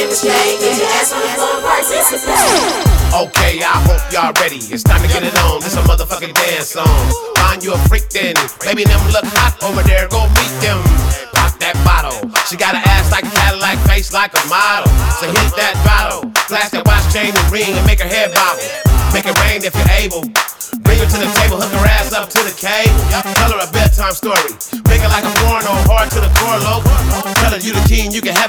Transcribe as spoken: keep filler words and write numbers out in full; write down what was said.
Okay, I hope y'all ready. It's time to get it on. This a motherfucking dance song. Find you a freak then. Baby, them look hot over there. Go meet them. Pop that bottle. She got an ass like a Cadillac, face like a model. So hit that bottle. Flash that watch, chain, and ring, and make her head bobble. Make it rain if you're able. Bring her to the table, hook her ass up to the cable. Tell her a bedtime story. Make it like a porno, hard to the core, low. Tell her you the king, you can have